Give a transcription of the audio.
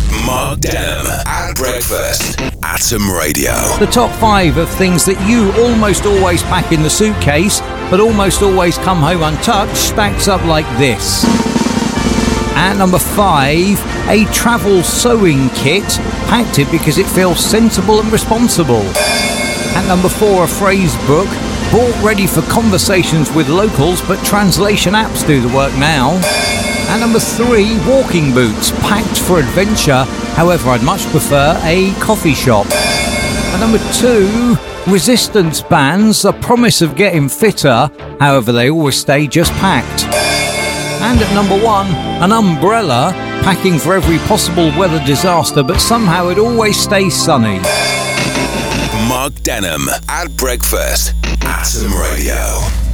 Mark Denham at breakfast. Atom Radio. The top 5 of things that you almost always pack in the suitcase, but almost always come home untouched, stacks up like this. At number 5, a travel sewing kit. Packed it because it feels sensible and responsible. At number 4, a phrase book. Bought ready for conversations with locals, but translation apps do the work now. At number 3, walking boots. Packed for adventure. However, I'd much prefer a coffee shop. At number 2, resistance bands. A promise of getting fitter. However, they always stay just packed. And at number 1, an umbrella. Packing for every possible weather disaster, but somehow it always stays sunny. Mark Denham at breakfast. Atom Radio.